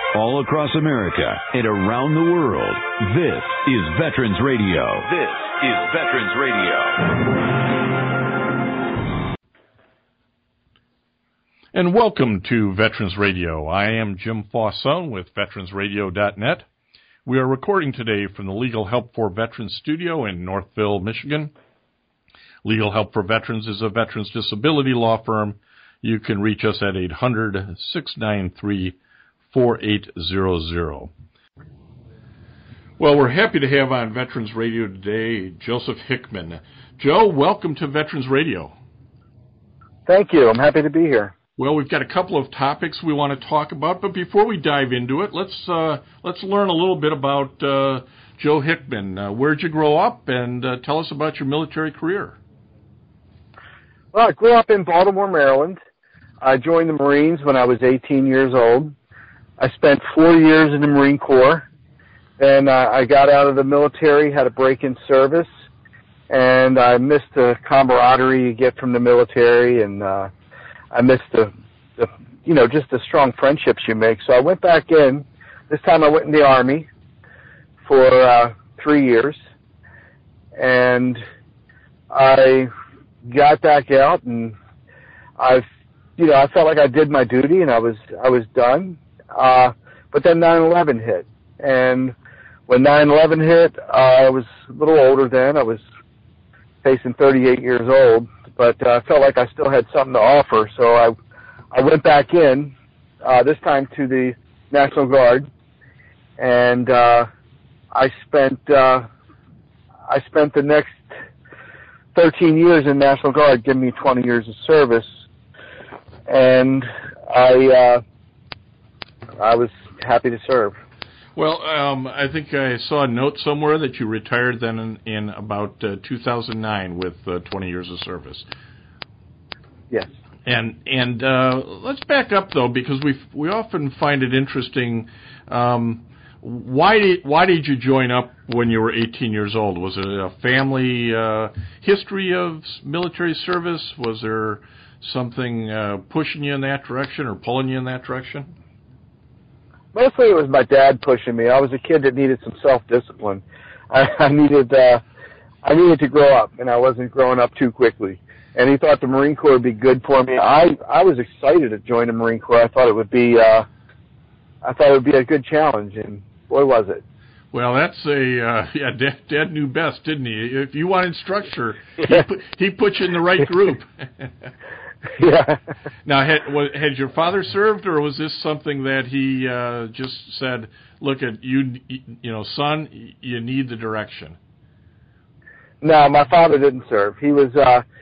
All across America and around the world, this is Veterans Radio. This is Veterans Radio. And welcome to Veterans Radio. I am Jim Fauson with VeteransRadio.net. We are recording today from the Legal Help for Veterans studio in Northville, Michigan. Legal Help for Veterans is a veterans disability law firm. You can reach us at 800-693-4800. Well, we're happy to have on Veterans Radio today Joseph Hickman. Joe, welcome to Veterans Radio. Thank you. I'm happy to be here. Well, we've got a couple of topics we want to talk about, but before we dive into it, let's learn a little bit about Joe Hickman. Where'd you grow up, and tell us about your military career. Well, I grew up in Baltimore, Maryland. I joined the Marines when I was 18 years old. I spent 4 years in the Marine Corps. Then I got out of the military, had a break in service, and I missed the camaraderie you get from the military, and I missed just the strong friendships you make. So I went back in. This time I went in the Army for 3 years, and I got back out, and I felt like I did my duty, and I was done. But then 9/11 hit, and when 9/11 hit, I was a little older then. I was facing 38 years old, but I felt like I still had something to offer, so I went back in, this time to the National Guard, and I spent the next 13 years in National Guard, giving me 20 years of service, and I was happy to serve. Well, I think I saw a note somewhere that you retired then in about 2009 with 20 years of service. Yes. And let's back up though, because we often find it interesting. Why did you join up when you were 18 years old? Was it a family history of military service? Was there something pushing you in that direction or pulling you in that direction? Mostly it was my dad pushing me. I was a kid that needed some self-discipline. I needed to grow up, and I wasn't growing up too quickly. And he thought the Marine Corps would be good for me. I was excited to join the Marine Corps. I thought it would be a good challenge, and boy was it. Well, that's Dad knew best, didn't he? If you wanted structure, he put you in the right group. Yeah. Now, had your father served, or was this something that he just said, "Look at you, son, you need the direction"? No, my father didn't serve. He was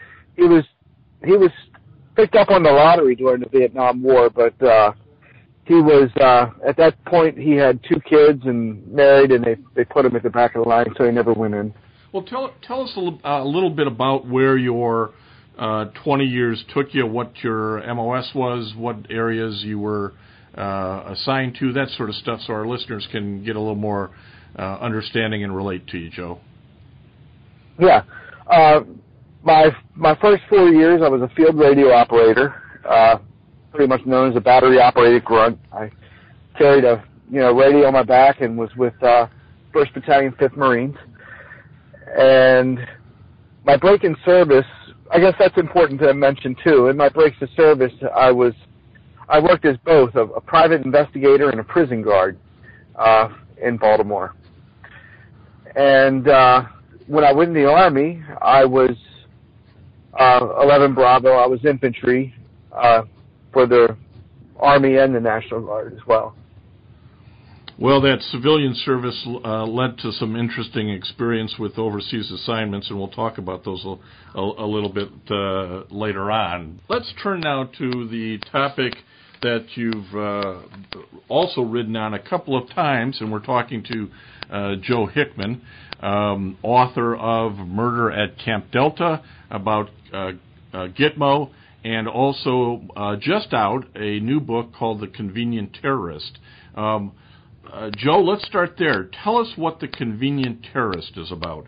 picked up on the lottery during the Vietnam War, but he was at that point he had 2 kids and married, and they put him at the back of the line, so he never went in. Well, tell us a little bit about where your 20 years took you, what your MOS was, what areas you were assigned to, that sort of stuff, so our listeners can get a little more understanding and relate to you, Joe. Yeah. My first 4 years, I was a field radio operator, pretty much known as a battery-operated grunt. I carried a radio on my back and was with 1st Battalion, 5th Marines. And my break in service, I guess that's important to mention too. In my breaks to service, I worked as both a private investigator and a prison guard in Baltimore. And when I went in the Army, I was 11 Bravo. I was infantry for the Army and the National Guard as well. Well, that civilian service led to some interesting experience with overseas assignments, and we'll talk about those a little bit later on. Let's turn now to the topic that you've also ridden on a couple of times, and we're talking to Joe Hickman, author of Murder at Camp Delta, about Gitmo, and also just out a new book called The Convenient Terrorist. Joe, let's start there. Tell us what The Convenient Terrorist is about.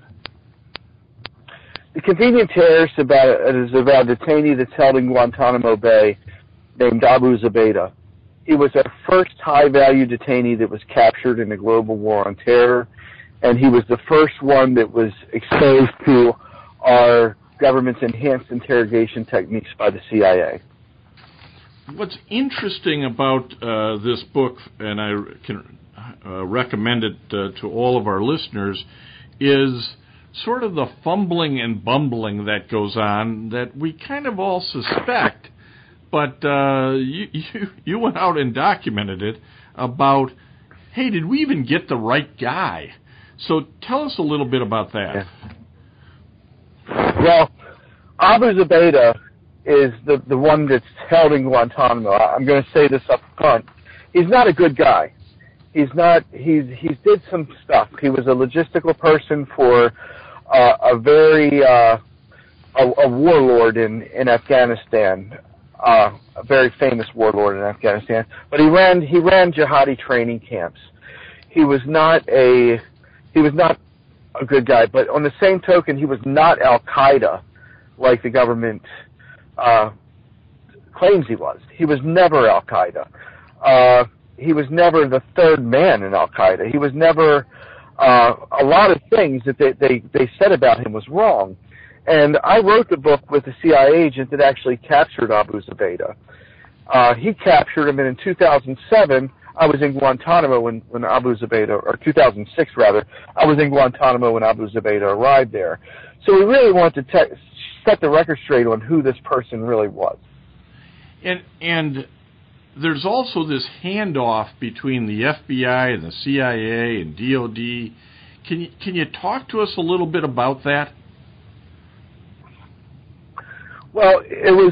The Convenient Terrorist is about a detainee that's held in Guantanamo Bay named Abu Zubaydah. He was our first high-value detainee that was captured in the global war on terror, and he was the first one that was exposed to our government's enhanced interrogation techniques by the CIA. What's interesting about this book, and I can recommend it to all of our listeners, is sort of the fumbling and bumbling that goes on that we kind of all suspect, but you went out and documented it about, hey, did we even get the right guy? So tell us a little bit about that. Yeah. Well, Abu Zubaydah is the one that's held in Guantanamo. I'm going to say this up front. He's not a good guy. He's did some stuff. He was a logistical person for a warlord in Afghanistan, a very famous warlord in Afghanistan. But he ran jihadi training camps. He was not a good guy. But on the same token, he was not Al Qaeda, like the government claims he was. He was never Al Qaeda. He was never the third man in Al Qaeda. He was never a lot of things that they said about him was wrong. And I wrote the book with a CIA agent that actually captured Abu Zubaydah. He captured him, and in 2007, I was in Guantanamo when Abu Zubaydah, or 2006 rather, I was in Guantanamo when Abu Zubaydah arrived there. So we really wanted to set the record straight on who this person really was. And there's also this handoff between the FBI and the CIA and DOD. Can you talk to us a little bit about that? Well, it was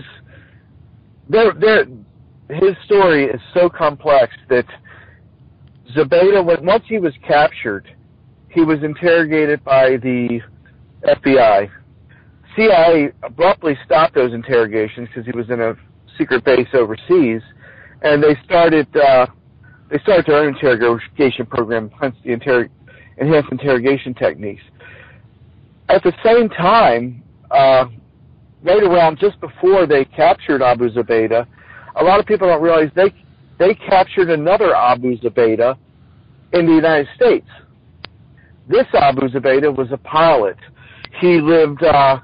his story is so complex that Zubaydah, once he was captured, he was interrogated by the FBI. CIA abruptly stopped those interrogations because he was in a secret base overseas, and they started their own interrogation program, hence the enhanced interrogation techniques. At the same time, right around just before they captured Abu Zubaydah, a lot of people don't realize they captured another Abu Zubaydah in the United States. This Abu Zubaydah was a pilot. He lived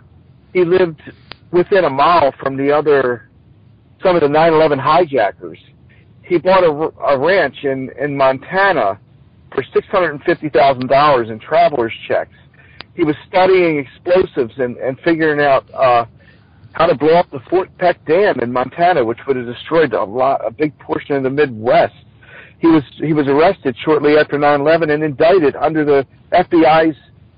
within a mile from some of the 9/11 hijackers. He bought a ranch in Montana for $650,000 in traveler's checks. He was studying explosives and figuring out how to blow up the Fort Peck Dam in Montana, which would have destroyed a big portion of the Midwest. He was arrested shortly after 9/11 and indicted under the FBI's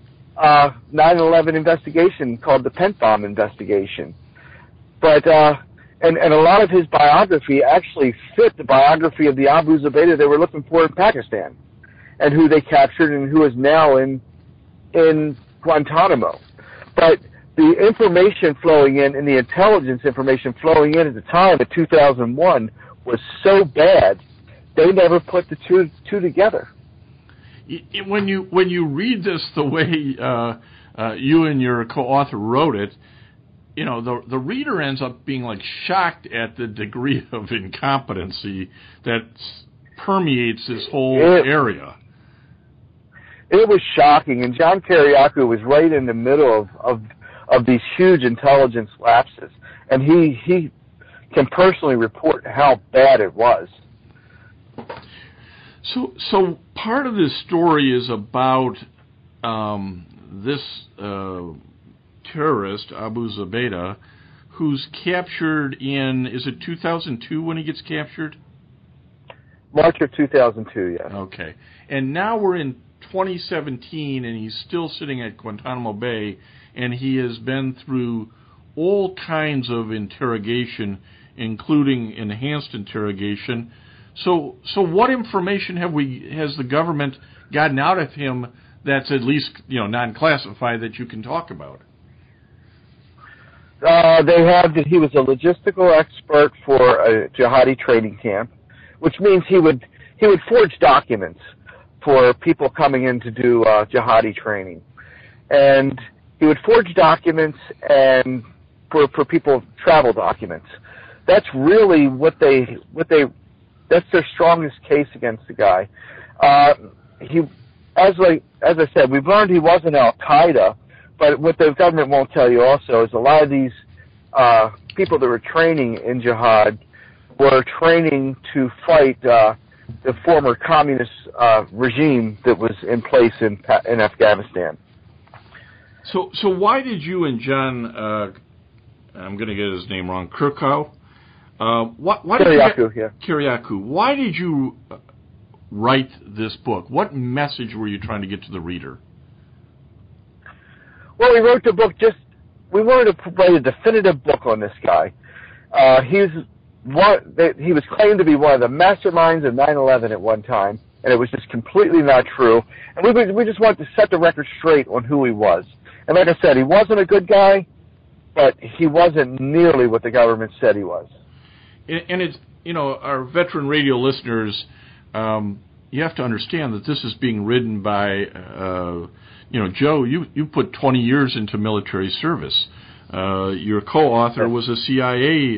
9/11 investigation called the Pent Bomb investigation. But and a lot of his biography actually fit the biography of the Abu Zubaydah they were looking for in Pakistan, and who they captured and who is now in Guantanamo. But the information flowing in and the intelligence information flowing in at the time of 2001 was so bad, they never put the two together. When you read this the way you and your co-author wrote it, the reader ends up being like shocked at the degree of incompetency that permeates this whole area. It was shocking, and John Kiriakou was right in the middle of these huge intelligence lapses, and he can personally report how bad it was. So part of this story is about this terrorist, Abu Zubaydah, who's captured in, is it 2002 when he gets captured? March of 2002, yes. Okay. And now we're in 2017, and he's still sitting at Guantanamo Bay, and he has been through all kinds of interrogation, including enhanced interrogation. So what information has the government gotten out of him that's at least non-classified that you can talk about? They have that he was a logistical expert for a jihadi training camp, which means he would forge documents for people coming in to do jihadi training, and he would forge documents and for people travel documents. That's really what they that's their strongest case against the guy. As I said, we've learned he wasn't Al-Qaeda, but what the government won't tell you also is a lot of these people that were training in jihad were training to fight the former communist regime that was in place in Afghanistan. So why did you and John, I'm going to get his name wrong, Kiriakou? Kiriakou. Why did you write this book? What message were you trying to get to the reader? Well, we wrote the book we wanted to write a definitive book on this guy. He was claimed to be one of the masterminds of 9/11 at one time, and it was just completely not true. And we just wanted to set the record straight on who he was. And like I said, he wasn't a good guy, but he wasn't nearly what the government said he was. And it's, our veteran radio listeners, you have to understand that this is being written by, Joe, you put 20 years into military service. Your co-author was a CIA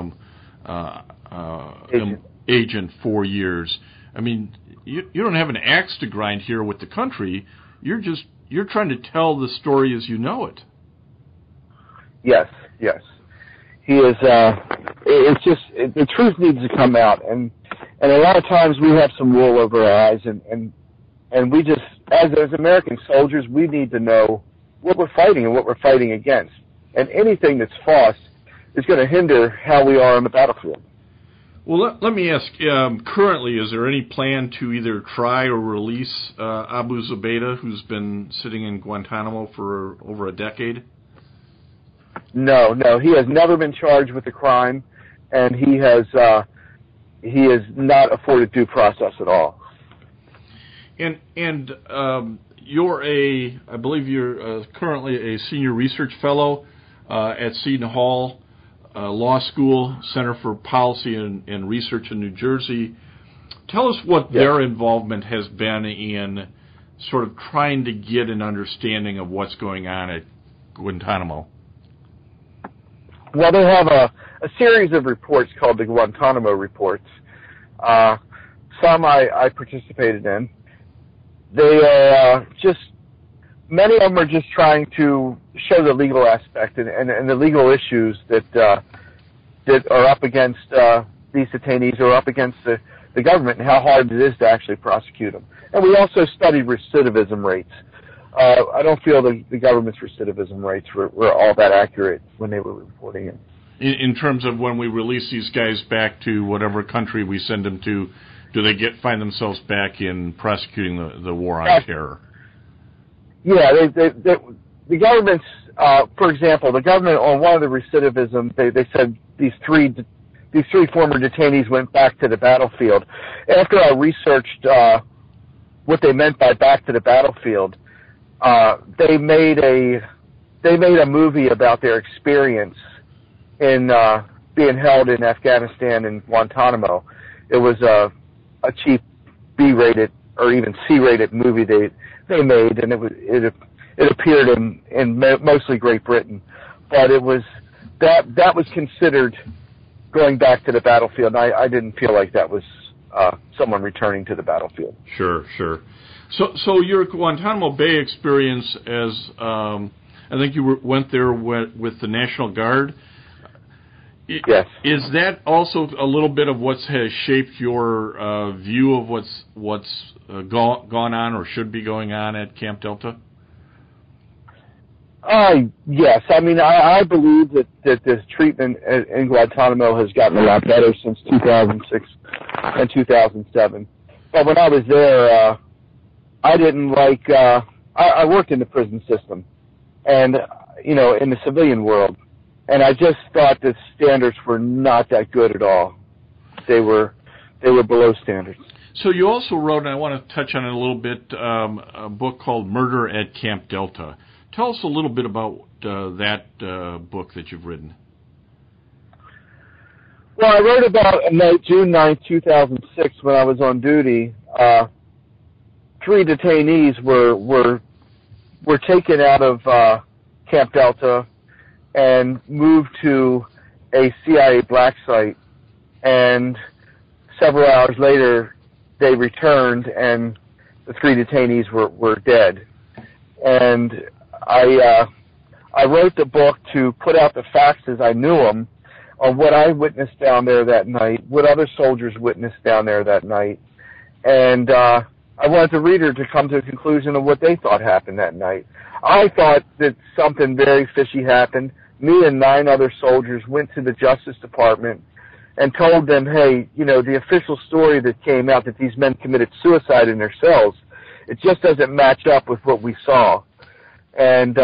agent 4 years. I mean, you don't have an axe to grind here with the country. You're trying to tell the story as you know it. Yes. He is. It's just the truth needs to come out, and a lot of times we have some wool over our eyes, and we just, as American soldiers, we need to know what we're fighting and what we're fighting against. And anything that's false is going to hinder how we are on the battlefield. Well, let me ask, currently, is there any plan to either try or release Abu Zubaydah, who's been sitting in Guantanamo for over a decade? No, he has never been charged with a crime, and he is not afforded due process at all. And I believe you're currently a senior research fellow at Seton Hall Law School, Center for Policy and Research in New Jersey. Tell us what their involvement has been in sort of trying to get an understanding of what's going on at Guantanamo. Well, they have a series of reports called the Guantanamo Reports. Some I participated in. They are many of them are just trying to show the legal aspect and the legal issues that are up against these detainees or up against the government and how hard it is to actually prosecute them. And we also studied recidivism rates. I don't feel the government's recidivism rates were all that accurate when they were reporting it. In terms of when we release these guys back to whatever country we send them to, do they find themselves back in prosecuting the war on terror? Yeah, the government's, for example, the government on one of the recidivism, they said these three former detainees went back to the battlefield. After I researched what they meant by back to the battlefield, they made a movie about their experience in being held in Afghanistan and Guantanamo. It was a cheap B-rated or even C-rated movie they made, and it appeared in mostly Great Britain, but it was that was considered going back to the battlefield. And I didn't feel like that was someone returning to the battlefield. Sure. So your Guantanamo Bay experience, as I think you went there with the National Guard. Yes. Is that also a little bit of what has shaped your view of what's gone on or should be going on at Camp Delta? Yes. I mean, I believe that this treatment in Guantanamo has gotten a lot better since 2006 and 2007. But when I was there, I didn't like. I worked in the prison system, and in the civilian world. And I just thought the standards were not that good at all. They were below standards. So you also wrote, and I want to touch on it a little bit, a book called Murder at Camp Delta. Tell us a little bit about that book that you've written. Well, I wrote about June 9, 2006, when I was on duty. 3 detainees were taken out of Camp Delta and moved to a CIA black site and several hours later, they returned, and the 3 detainees were dead. And I wrote the book to put out the facts as I knew them on what I witnessed down there that night, what other soldiers witnessed down there that night. And I wanted the reader to come to a conclusion of what they thought happened that night. I thought that something very fishy happened. Me and 9 other soldiers went to the Justice Department and told them, hey, you know, the official story that came out that these men committed suicide in their cells, it just doesn't match up with what we saw. And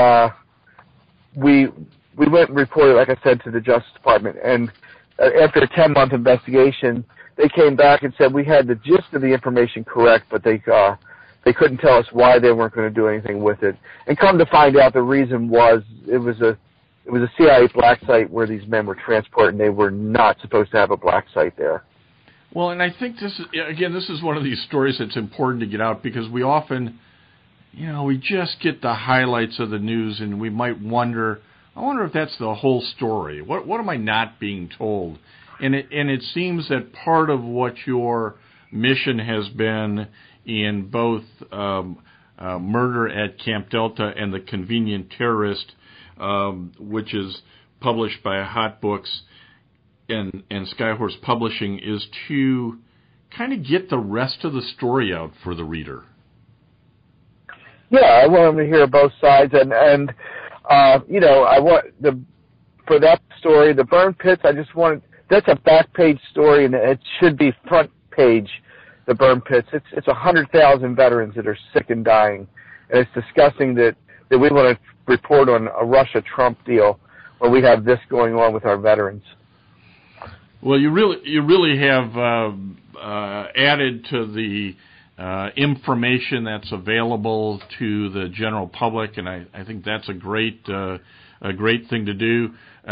we went and reported, like I said, to the Justice Department. And after a 10-month investigation, they came back and said we had the gist of the information correct, but they couldn't tell us why they weren't going to do anything with it. And come to find out, the reason was it was a CIA black site where these men were transported, and they were not supposed to have a black site there. Well, and I think this is one of these stories that's important to get out, because we often, we just get the highlights of the news, and we might wonder, I wonder if that's the whole story. What am I not being told? And it seems that part of what your mission has been in both Murder at Camp Delta and The Convenient Terrorist, which is published by Hot Books and Skyhorse Publishing, is to kind of get the rest of the story out for the reader. Yeah, I want them to hear both sides, and I want for that story, the burn pits. That's a back page story, and it should be front page. The burn pits. It's 100,000 veterans that are sick and dying, and it's disgusting that we want to report on a Russia-Trump deal where we have this going on with our veterans. Well, you really have added to the information that's available to the general public, and I think that's a great thing to do.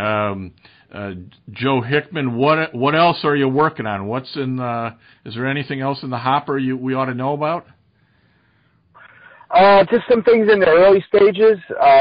Joe Hickman, what else are you working on? Is there anything else in the hopper we ought to know about? Just some things in the early stages.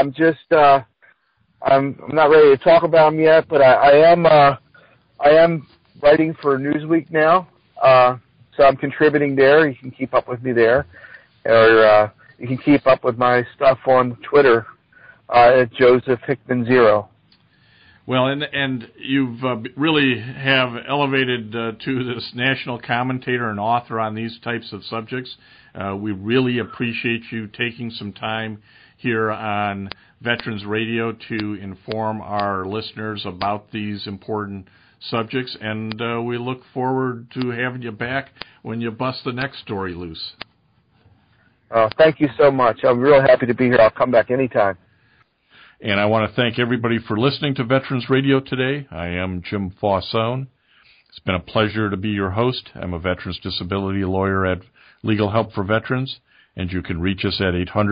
I'm not ready to talk about them yet, but I am writing for Newsweek now, so I'm contributing there. You can keep up with me there, or you can keep up with my stuff on Twitter at Joseph Hickman 0. Well, and you've really have elevated to this national commentator and author on these types of subjects. We really appreciate you taking some time here on Veterans Radio to inform our listeners about these important subjects, and we look forward to having you back when you bust the next story loose. Thank you so much. I'm real happy to be here. I'll come back anytime. And I want to thank everybody for listening to Veterans Radio today. I am Jim Faussone. It's been a pleasure to be your host. I'm a veterans disability lawyer at Legal Help for Veterans, and you can reach us at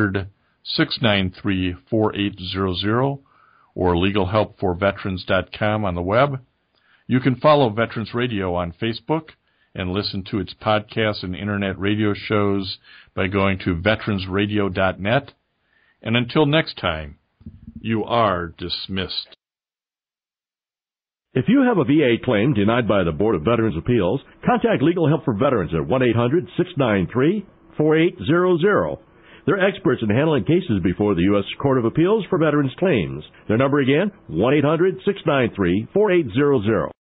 800-693-4800 or legalhelpforveterans.com on the web. You can follow Veterans Radio on Facebook and listen to its podcasts and internet radio shows by going to veteransradio.net. And until next time, you are dismissed. If you have a VA claim denied by the Board of Veterans' Appeals, contact Legal Help for Veterans at 1-800-693-4800. They're experts in handling cases before the U.S. Court of Appeals for Veterans Claims. Their number again, 1-800-693-4800.